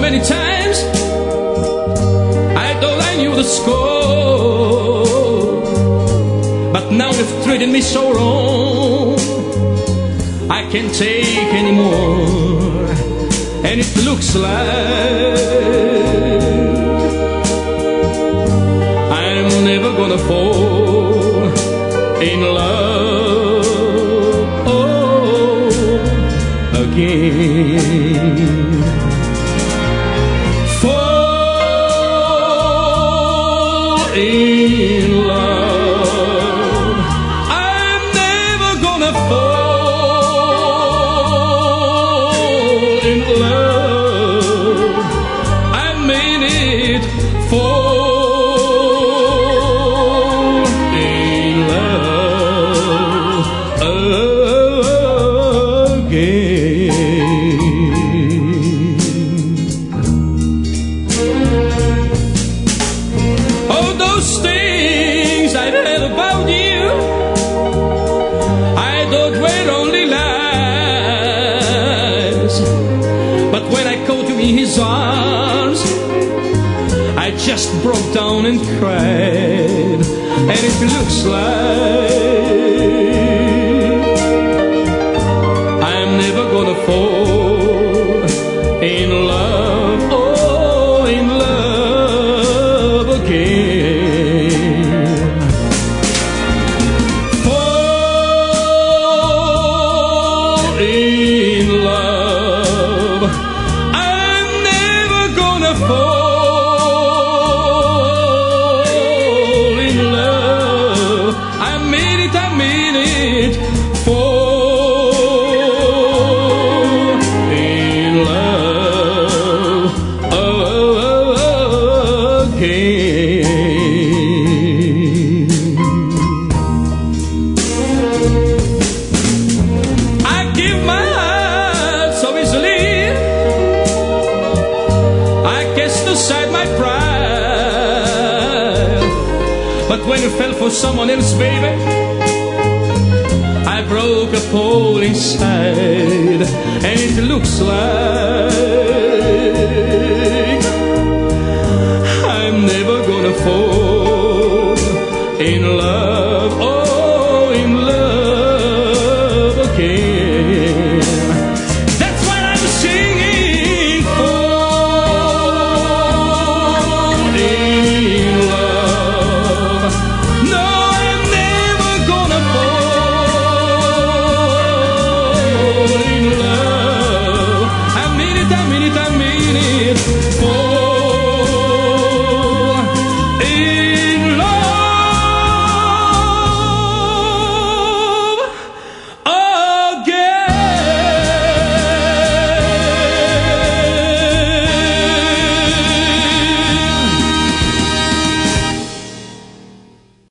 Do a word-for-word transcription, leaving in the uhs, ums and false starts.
many times I thought I knew the score, but now you've treated me so wrong, I can't take anymore. And it looks like I'm never gonna fall in love oh, again. Fall in love, I'm never gonna fall in love. I mean it. Fall in love again. Oh, those things I read about you, I thought were only lies. But when I caught you in his arms, I just broke down and cried. And it looks like I'm never gonna fall in love, oh, in love again. Fall in love, I'm never gonna fall in love. I mean it, I mean it. Fall in love again. I give my heart so easily, I cast aside my pride. But when you fell for someone else, baby, I broke a hole inside. And it looks like I'm never gonna fall in love